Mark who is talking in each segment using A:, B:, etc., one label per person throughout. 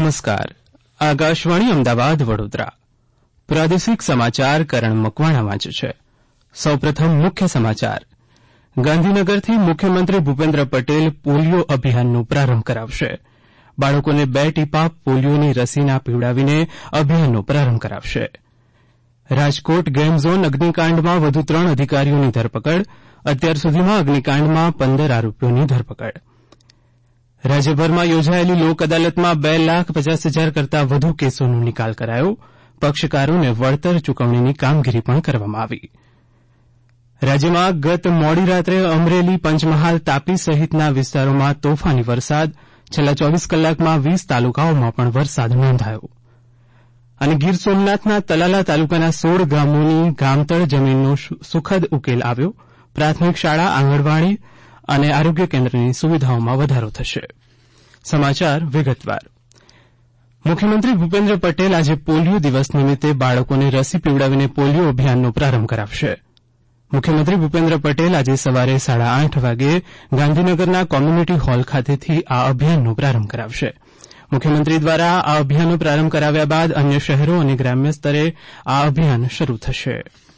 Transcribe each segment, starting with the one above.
A: નમસ્કાર. આકાશવાણી અમદાવાદ વડોદરા. પ્રાદેશિક સમાચાર કરણ મકવાણા વાંચે છે. સૌપ્રથમ મુખ્ય સમાચાર. ગાંધીનગરથી મુખ્યમંત્રી ભૂપેન્દ્ર પટેલ પોલિયો અભિયાનનો પ્રારંભ કરાવશે. બાળકોને 2 ટીપા પોલિયોની રસીના પીવડાવીને અભિયાનનો પ્રારંભ કરાવશે. રાજકોટ ગેમ ઝોન અગ્નિકાંડમાં વધુ 3 અધિકારીઓની ધરપકડ. અત્યાર સુધીમાં અગ્નિકાંડમાં 15 આરોપીઓની ધરપકડ. રાજ્યભરમાં યોજાયેલી લોક અદાલતમાં 2,50,000 કરતાં વધુ કેસોનો નિકાલ કરાયો. પક્ષકારોને વળતર ચૂકવણીની કામગીરી પણ કરવામાં આવી. રાજ્યમાં ગત મોડી રાત્રે અમરેલી, પંચમહાલ, તાપી સહિતના વિસ્તારોમાં તોફાની વરસાદ. છેલ્લા 24 કલાકમાં 20 તાલુકાઓમાં પણ વરસાદ નોંધાયો. અને ગીર સોમનાથના તલાલા તાલુકાના 16 ગામોની ગામતળ જમીનનો સુખદ ઉકેલ આવ્યો. પ્રાથમિક શાળા, આંગણવાડી અને આરોગ્ય કેન્દ્રની સુવિધાઓમાં વધારો થશે. સમાચાર વિગતવાર. મુખ્યમંત્રી ભૂપેન્દ્ર પટેલ આજે પોલિયો દિવસ નિમિત્તે બાળકોને રસી પીવડાવીને પોલિયો અભિયાનનો પ્રારંભ કરાવશે. મુખ્યમંત્રી ભૂપેન્દ્ર પટેલ આજે સવારે 8:30 વાગે ગાંધીનગરના કોમ્યુનિટી હોલ ખાતેથી આ અભિયાનનો પ્રારંભ કરાવશે. મુખ્યમંત્રી દ્વારા આ અભિયાનનો પ્રારંભ કરાવ્યા બાદ અન્ય શહેરો અને ગ્રામ્ય સ્તરે આ અભિયાન શરૂ થશે.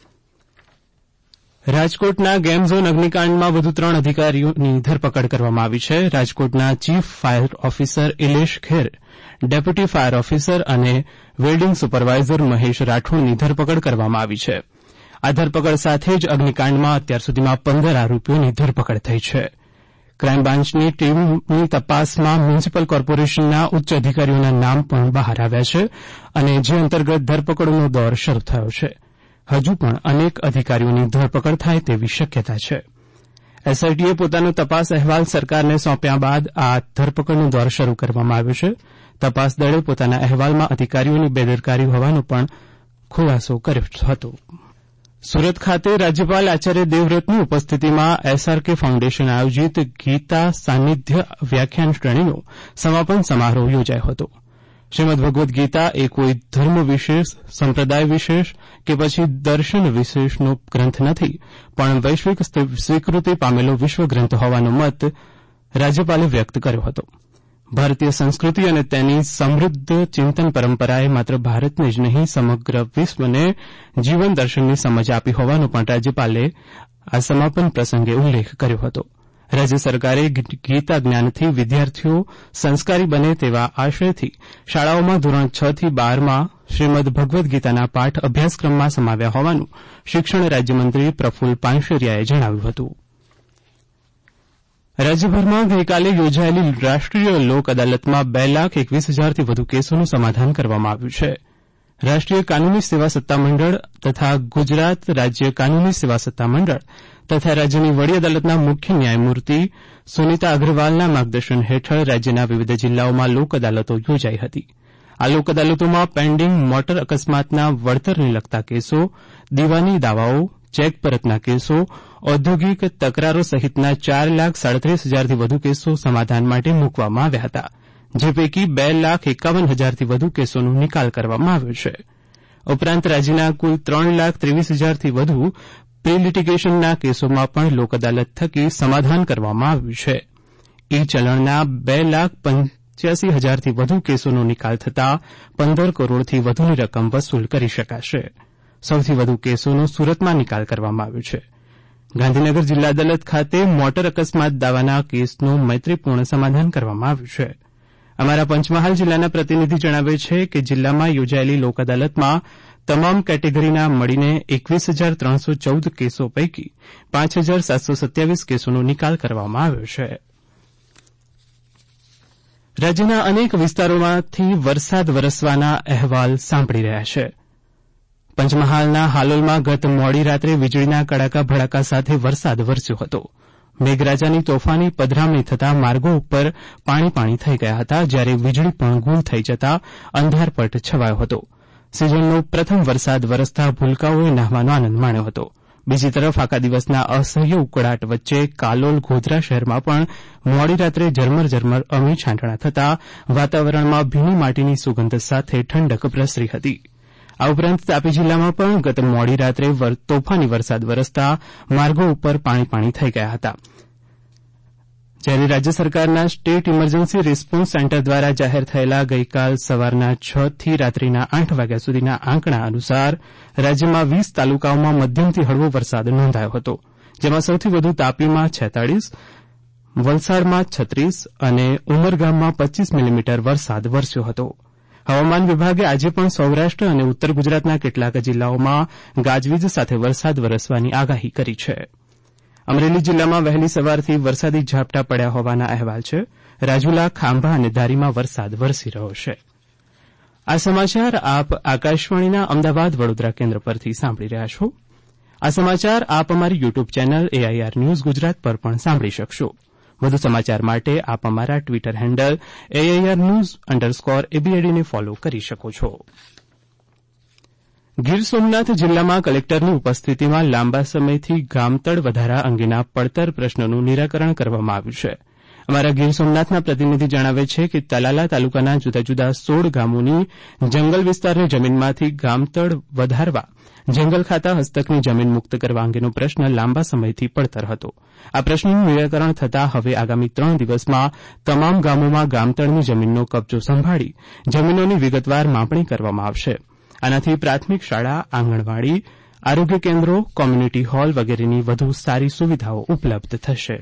A: રાજકોટના ગેમ ઝોન અગ્નિકાંડમાં વધુ 3 અધિકારીઓની ધરપકડ કરવામાં આવી છે. રાજકોટના chief fire officer Ilesh Kher, deputy fire officer અને વેલ્ડિંગ સુપરવાઇઝર મહેશ રાઠોડની ધરપકડ કરવામાં આવી છે. આ ધરપકડ સાથે જ અગ્નિકાંડમાં અત્યાર સુધીમાં 15 આરોપીઓની ધરપકડ થઈ છે. ક્રાઇમ બ્રાન્ચની ટીમની તપાસમાં મ્યુનિસિપલ કોર્પોરેશનના ઉચ્ચ અધિકારીઓના નામ પણ બહાર આવ્યા છે અને જે અંતર્ગત ધરપકડનો દોર શરૂ થયો છે. હજુ પણ અનેક અધિકારીઓની ધરપકડ થાય તેવી શક્યતા છે. એસઆઈટીએ પોતાનો તપાસ અહેવાલ સરકારને સોંપ્યા બાદ આ ધરપકડનો દોર શરૂ કરવામાં આવ્યો છે. તપાસ દળે પોતાના અહેવાલમાં અધિકારીઓની બેદરકારી હોવાનો પણ ખુલાસો કર્યો હતો. સુરત ખાતે રાજ્યપાલ આચાર્ય દેવવ્રતની ઉપસ્થિતિમાં એસઆરકે ફાઉન્ડેશન આયોજિત ગીતા સાનિધ્ય વ્યાખ્યાન શ્રેણીનો સમાપન સમારોહ યોજાયો હતો. શ્રીમદ ભગવદ્ ગીતા એ કોઈ ધર્મ વિશેષ, સંપ્રદાય વિશેષ કે પછી દર્શન વિશેષનો ગ્રંથ નથી, પણ વૈશ્વિક સ્વીકૃતિ પામેલો વિશ્વ ગ્રંથ હોવાનો મત રાજ્યપાલે વ્યક્ત કર્યો હતો. ભારતીય સંસ્કૃતિ અને તેની સમૃદ્ધ ચિંતન પરંપરાએ માત્ર ભારતને જ નહીં સમગ્ર વિશ્વને જીવન દર્શનની સમજ આપી હોવાનો પણ રાજ્યપાલે આ સમાપન પ્રસંગે ઉલ્લેખ કર્યો હતો. રાજ્ય સરકારે ગીતા જ્ઞાનથી વિદ્યાર્થીઓ સંસ્કારી બને તેવા આશયથી શાળાઓમાં ધોરણ 6 થી 12માં શ્રીમદ ભગવદ્ ગીતાના પાઠ અભ્યાસક્રમમાં સમાવ્યા હોવાનું શિક્ષણ રાજ્યમંત્રી પ્રફુલ્લ પાનસેરિયાએ જણાવ્યું હતું. રાજ્યભરમાં ગઈકાલે યોજાયેલી રાષ્ટ્રીય લોક અદાલતમાં 2,21,000થી વધુ કેસોનું સમાધાન કરવામાં આવ્યું છે. રાષ્ટ્રીય કાનૂની સેવા સત્તામંડળ તથા ગુજરાત રાજ્ય કાનૂની સેવા સત્તામંડળ તથા રાજ્યની વડી અદાલતના મુખ્ય ન્યાયમૂર્તિ સુનીતા અગ્રવાલના માર્ગદર્શન હેઠળ રાજ્યના વિવિધ જિલ્લાઓમાં લોક અદાલતો યોજાઈ હતી. આ લોક અદાલતોમાં પેન્ડિંગ મોટર અકસ્માતના વળતરને લગતા કેસો, દીવાની દાવાઓ, ચેક પરતના કેસો, ઔદ્યોગિક તકરારો સહિતના 4,37,000થી વધુ કેસો સમાધાન માટે મૂકવામાં આવ્યા હતા. જે પૈકી 2,51,000થી વધુ કેસોનો નિકાલ કરવામાં આવ્યો છે. ઉપરાંત રાજ્યના કુલ 3,23,000થી વધુ પ્રી લિટિગેશનના કેસોમાં પણ લોક અદાલત થકી સમાધાન કરવામાં આવ્યું છે. ઈ ચલણના 2,85,000થી વધુ કેસોનો નિકાલ થતાં 15 કરોડથી વધુની રકમ વસૂલ કરી શકાશે. સૌથી વધુ કેસોનો સુરતમાં નિકાલ કરવામાં આવ્યો છે. ગાંધીનગર જિલ્લા અદાલત ખાતે મોટર અકસ્માત દાવાના કેસનું મૈત્રીપૂર્ણ સમાધાન કરવામાં આવ્યું છે. અમારા પંચમહાલ જિલ્લાના પ્રતિનિધિ જણાવે છે કે જિલ્લામાં યોજાયેલી લોક અદાલતમાં તમામ કેટેગરીના મળીને 21,314 કેસો પૈકી 5,727 કેસોનો નિકાલ કરવામાં આવ્યો છે. રાજ્યના અનેક વિસ્તારોમાંથી વરસાદ વરસવાના અહેવાલ સાંપડી રહ્યા છે. પંચમહાલના હાલોલમાં ગત મોડી રાત્રે વીજળીના કડાકા ભડાકા સાથે વરસાદ વરસ્યો હતો. મેઘરાજાની તોફાની પધરામણી થતાં માર્ગો ઉપર પાણી થઈ ગયા હતા, જ્યારે વીજળી પણ ગુલ થઈ જતાં અંધારપટ છવાયો હતો. સિઝનનો પ્રથમ વરસાદ વરસતા ભૂલકાઓએ નહાવાનો આનંદ માણ્યો હતો. બીજી તરફ આખા દિવસના અસહ્ય ઉકળાટ વચ્ચે કાલોલ, ગોધરા શહેરમાં પણ મોડી રાત્રે ઝરમર અમી છાંટણા થતાં વાતાવરણમાં ભીની માટીની સુગંધ સાથે ઠંડક પ્રસરી હતી. આ ઉપરાંત તાપી જિલ્લામાં પણ ગત મોડી રાત્રે તોફાની વરસાદ વરસતા માર્ગો ઉપર પાણી થઈ ગયા હતા. જ્યારે રાજ્ય સરકારના સ્ટેટ ઇમરજન્સી રિસ્પોન્સ સેન્ટર દ્વારા જાહેર થયેલા ગઈકાલ સવારના 6 થી રાત્રિના 8 વાગ્યા સુધીના આંકડા અનુસાર રાજ્યમાં 20 તાલુકાઓમાં મધ્યમથી હળવો વરસાદ નોંધાયો હતો, જેમાં સૌથી વધુ તાપીમાં 46, વલસાડમાં 36 અને ઉમરગામમાં 25 મિલીમીટર વરસાદ વરસ્યો હતો. હવામાન વિભાગે આજે પણ સૌરાષ્ટ્ર અને ઉત્તર ગુજરાતના કેટલાક જિલ્લાઓમાં ગાજવીજ સાથે વરસાદ વરસવાની આગાહી કરી છે. અમરેલી જિલ્લામાં વહેલી સવારથી વરસાદી ઝાપટા પડ્યા હોવાના અહેવાલ છે. રાજુલા, ખાંભા અને ધારીમાં વરસાદ વરસી રહ્યો છે. આ સમાચાર આપ આકાશવાણીના અમદાવાદ વડોદરા કેન્દ્ર પરથી સાંભળી રહ્યા છો. આ સમાચાર આપ અમારી YouTube channel AIR news Gujarat પર પણ સાંભળી શકશો. વધુ સમાચાર માટે આપ અમારા ટ્વિટર હેન્ડલ AIR_news_ABAD ને ફોલો કરી શકો છો. ગીર સોમનાથ જિલ્લામાં કલેક્ટરની ઉપસ્થિતિમાં લાંબા સમયથી ગામતળ વધારા અંગેના પડતર પ્રશ્નોનું નિરાકરણ કરવામાં આવ્યું છે. અમારા ગીર સોમનાથના પ્રતિનિધિ જણાવે છે કે તલાલા તાલુકાના જુદા જુદા 16 ગામોની જંગલ વિસ્તારની જમીનમાંથી ગામતળ વધારવા જંગલ ખાતા હસ્તકની જમીન મુક્ત કરવા અંગેનો પ્રશ્ન લાંબા સમયથી પડતર હતો. આ પ્રશ્નનું નિરાકરણ થતાં હવે આગામી 3 દિવસમાં તમામ ગામોમાં ગામતળની જમીનનો કબજો સંભાળી જમીનોની વિગતવાર માપણી કરવામાં આવશે. આનાથી પ્રાથમિક શાળા, આંગણવાડી, આરોગ્ય કેન્દ્રો, કોમ્યુનિટી હોલ વગેરેની વધુ સારી સુવિધાઓ ઉપલબ્ધ થશે.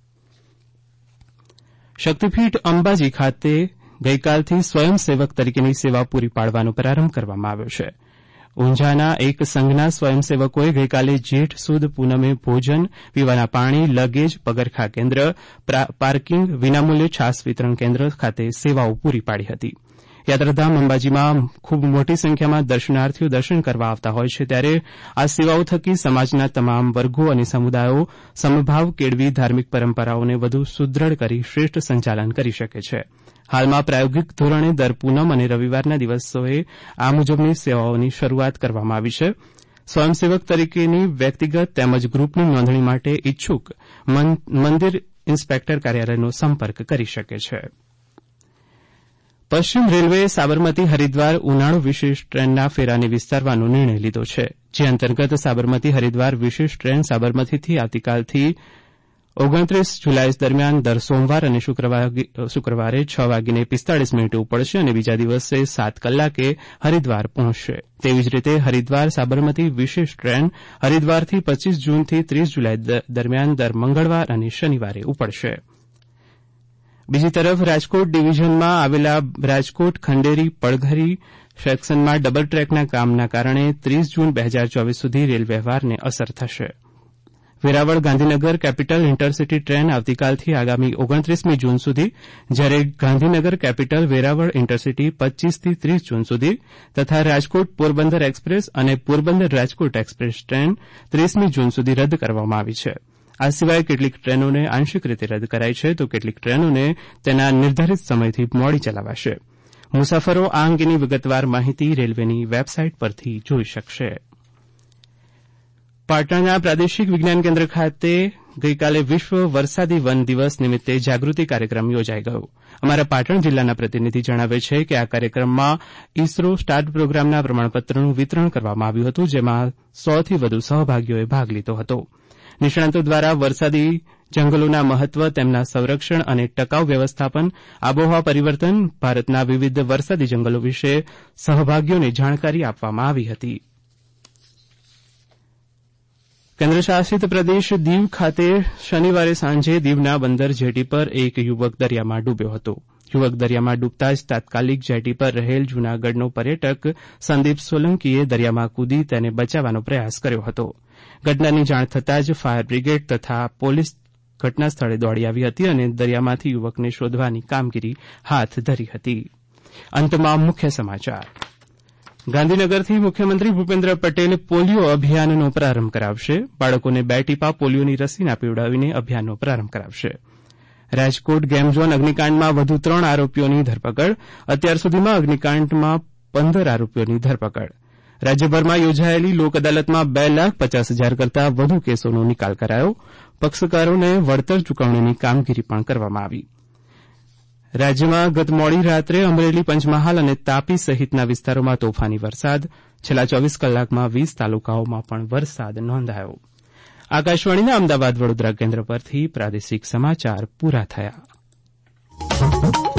A: શક્તિપીઠ અંબાજી ખાતે ગઈકાલથી સ્વયંસેવક તરીકેની સેવા પૂરી પાડવાનો પ્રારંભ કરવામાં આવ્યો છે. ઊંઝાના એક સંઘના સ્વયંસેવકોએ ગઈકાલે જેઠ સુદ પૂનમે ભોજન, પીવાના પાણી, લગેજ, પગરખા કેન્દ્ર, પાર્કિંગ, વિનામૂલ્યે છાસ વિતરણ કેન્દ્ર ખાતે સેવાઓ પૂરી પાડી હતી. યાત્રાધામ અંબાજીમાં ખૂબ મોટી સંખ્યામાં દર્શનાર્થીઓ દર્શન કરવા આવતા હોય છે, ત્યારે આ સેવાઓ થકી સમાજના તમામ વર્ગો અને સમુદાયો સમભાવ કેળવી ધાર્મિક પરંપરાઓને વધુ સુદ્રઢ કરી શ્રેષ્ઠ સંચાલન કરી શકે છે. હાલમાં પ્રાયોગિક ધોરણે દર પૂનમ અને રવિવારના દિવસોએ આ મુજબની સેવાઓની શરૂઆત કરવામાં આવી છે. સ્વયંસેવક તરીકેની વ્યક્તિગત તેમજ ગ્રુપની નોંધણી માટે ઇચ્છુક મંદિર ઇન્સ્પેક્ટર કાર્યાલયનો સંપર્ક કરી શકે છે. પશ્ચિમ રેલવેએ સાબરમતી હરિદ્વાર ઉનાળુ વિશેષ ટ્રેનના ફેરાને વિસ્તારવાનો નિર્ણય લીધો છે, જે અંતર્ગત સાબરમતી હરિદ્વાર વિશેષ ટ્રેન સાબરમતીથી આવતીકાલથી 29 જુલાઈ દરમિયાન દર સોમવાર અને શુક્રવારે 6:45 ઉપડશે અને બીજા દિવસે 7 કલાકે હરિદ્વાર પહોંચશે. તેવી જ રીતે હરિદ્વાર સાબરમતી વિશેષ ટ્રેન હરિદ્વારથી 25 જૂનથી 30 જુલાઈ દરમિયાન દર મંગળવાર અને શનિવારે ઉપડશે. બીજી તરફ રાજકોટ ડિવિઝનમાં આવેલા રાજકોટ ખંડેરી પડઘરી સેક્શનમાં ડબલ ટ્રેકના કામના કારણે 30 જૂન 2024 સુધી રેલ વ્યવહારને અસર થશે. Veraval Gandhinagar capital intercity train આવતીકાલથી આગામી 29મી જૂન સુધી, જ્યારે ગાંધીનગર કેપિટલ વેરાવળ ઇન્ટરસિટી 25 થી 30 જૂન સુધી તથા રાજકોટ પોરબંદર એક્સપ્રેસ અને પોરબંદર રાજકોટ એક્સપ્રેસ ટ્રેન 30મી જૂન સુધી રદ કરવામાં આવી છે. આ સિવાય કેટલીક ટ્રેનોને આંશિક રીતે રદ કરાઈ છે, તો કેટલીક ટ્રેનોને તેના નિર્ધારિત સમયથી મોડી ચલાવાશે. મુસાફરો આ અંગેની વિગતવાર માહિતી રેલવેની વેબસાઇટ પરથી જોઈ શકશે. પાટણના પ્રાદેશિક વિજ્ઞાન કેન્દ્ર ખાતે ગઈકાલે વિશ્વ વરસાદી વન દિવસ નિમિત્તે જાગૃતિ કાર્યક્રમ યોજાઈ ગયો. અમારા પાટણ જિલ્લાના પ્રતિનિધિ જણાવે છે કે આ કાર્યક્રમમાં ઇસરો સ્ટાર્ટ પ્રોગ્રામના પ્રમાણપત્રનું વિતરણ કરવામાં આવ્યું હતું, જેમાં 100થી વધુ સહભાગીઓએ ભાગ લીધો હતો. નિષ્ણાંતો દ્વારા વરસાદી જંગલોના મહત્વ, તેમના સંરક્ષણ અને ટકાઉ વ્યવસ્થાપન, આબોહવા પરિવર્તન, ભારતના વિવિધ વરસાદી જંગલો વિશે સહભાગીઓને જાણકારી આપવામાં આવી હતી. કેન્દ્રશાસિત પ્રદેશ દીવ ખાતે શનિવારે સાંજે દીવના બંદર જેટી પર એક યુવક દરિયામાં ડૂબ્યો હતો. યુવક દરિયામાં ડૂબતા જ તાત્કાલિક જેટી પર રહેલ જૂનાગઢનો પર્યટક સંદીપ સોલંકીએ દરિયામાં કૂદી તેને બચાવવાનો પ્રયાસ કર્યો હતો. ઘટનાની જાણ થતાં જ ફાયર બ્રિગેડ તથા પોલીસ ઘટના સ્થળે દોડી આવી હતી અને દરિયામાંથી યુવકને શોધવાની કામગીરી હાથ ધરી હતી. અંતમાં મુખ્ય સમાચાર. ગાંધીનગરથી મુખ્યમંત્રી ભૂપેન્દ્ર પટેલ પોલિયો અભિયાનનો પ્રારંભ કરાવશે. બાળકોને 2 ટીપા પોલિયોની રસીના પીવડાવીને અભિયાનનો પ્રારંભ કરાવશે. રાજકોટ ગેમ ઝોન અગ્નિકાંડમાં વધુ 3 આરોપીઓની ધરપકડ. અત્યાર સુધીમાં અગ્નિકાંડમાં 15 આરોપીઓની ધરપકડ. રાજ્યભરમાં યોજાયેલી લોક અદાલતમાં 2,50,000 કરતાં વધુ કેસોનો નિકાલ કરાયો. પક્ષકારોને વળતર ચૂકવણીની કામગીરી પણ કરવામાં આવી. રાજ્યમાં ગત મોડી રાત્રે અમરેલી, પંચમહાલ અને તાપી સહિતના વિસ્તારોમાં તોફાની વરસાદ. છેલ્લા 24 કલાકમાં 20 તાલુકાઓમાં પણ વરસાદ નોંધાયો. આકાશવાણીના અમદાવાદ વડોદરા કેન્દ્ર પરથી પ્રાદેશિક સમાચાર પૂરા થયા.